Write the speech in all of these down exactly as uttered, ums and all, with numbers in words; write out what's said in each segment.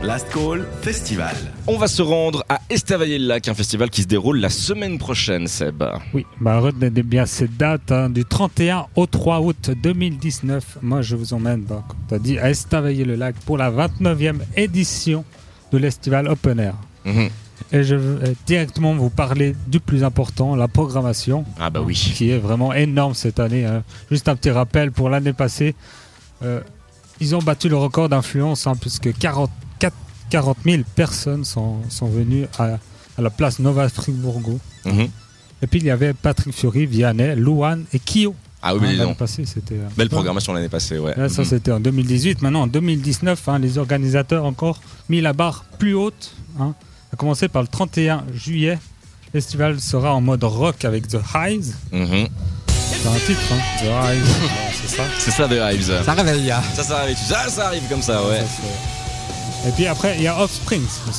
Last Call Festival. On va se rendre à Estavayer-le-Lac, un festival qui se déroule la semaine prochaine, Seb. Oui, bah retenez bien cette date, hein, du trente et un au trois août deux mille dix-neuf. Moi, je vous emmène, bah, comme tu as dit, à Estavayer-le-Lac pour la vingt-neuvième édition de l'Estival Open Air. Mmh. Et je vais directement vous parler du plus important, la programmation. Ah bah oui. Qui est vraiment énorme cette année. Hein. Juste un petit rappel, pour l'année passée, euh, ils ont battu le record d'influence, hein, puisque quarante mille personnes sont, sont venues à, à la place Nova Fribourgo. Mmh. Et puis il y avait Patrick Fiori, Vianney, Louane et Kyo. Ah oui, hein, mais l'année non. passée, c'était, euh, Belle programmation l'année passée, ouais. Là, ça mmh. c'était en deux mille dix-huit. Maintenant en deux mille dix-neuf, hein, les organisateurs encore mis la barre plus haute. Hein. A commencer par le trente et un juillet. Le festival sera en mode rock avec The Hives. Mmh. C'est un titre, hein. The Hives. C'est ça. C'est ça, The Hives. Ça réveille. Ça, ça arrive. Ça, ça arrive comme ça, ouais. Ça, et puis après, il y a Offspring.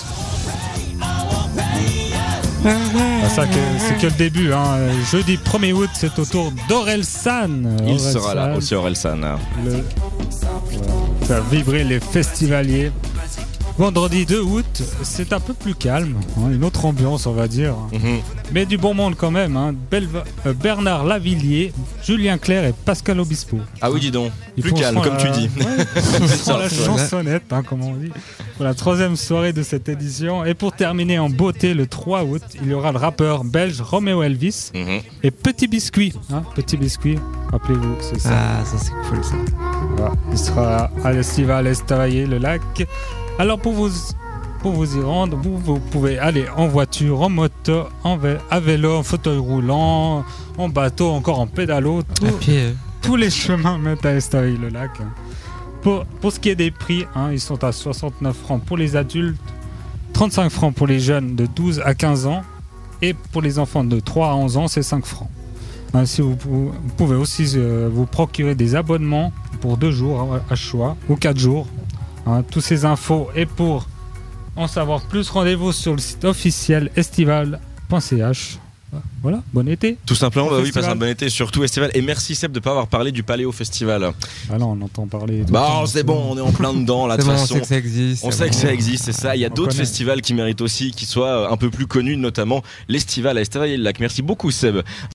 Ah, ça, que, c'est que le début. Hein. Jeudi premier août, c'est au tour d'Orelsan. Il sera là, aussi Orelsan. Le... Voilà. Faire vibrer les festivaliers. Vendredi deux août, c'est un peu plus calme, hein, une autre ambiance on va dire, mmh. mais du bon monde quand même. Hein. Belva- euh, Bernard Lavillier, Julien Clerc et Pascal Obispo. Ah oui, dis donc, Ils plus calme comme la... tu dis. Ouais, ils la chansonnette, hein, comme on dit, pour la troisième soirée de cette édition. Et pour terminer en beauté, le trois août, il y aura le rappeur belge Romeo Elvis mmh. et Petit Biscuit. Hein, Petit Biscuit, rappelez-vous, c'est ça. Ah, ça c'est cool ça. Voilà. Il sera à l'Estival Estavayer-le-Lac. Alors pour vous, pour vous y rendre, vous, vous pouvez aller en voiture, en moto, en vé- à vélo, en fauteuil roulant, en bateau, encore en pédalo. Tout, à pied. Tous les chemins mènent à Estavayer-le-Lac. Pour, pour ce qui est des prix, hein, ils sont à soixante-neuf francs pour les adultes, trente-cinq francs pour les jeunes de douze à quinze ans et pour les enfants de trois à onze ans, c'est cinq francs. Hein, si vous, vous pouvez aussi euh, vous procurer des abonnements pour deux jours à choix ou quatre jours. Hein, tous ces infos et pour en savoir plus, rendez-vous sur le site officiel estival point c h. Voilà, bon été. Tout simplement, bah oui, festival. passe un bon été, surtout Estival. Et merci Seb de ne pas avoir parlé du Paléo Festival. Ah non, on entend parler. Bah c'est bon, on est en plein dedans là. De toute bon, façon, on sait que ça existe. On sait bon. que ça existe, c'est ça. Il y a On d'autres connaît. festivals qui méritent aussi, qui soient un peu plus connus, notamment l'Estival à Estavayer-le-Lac. Merci beaucoup Seb.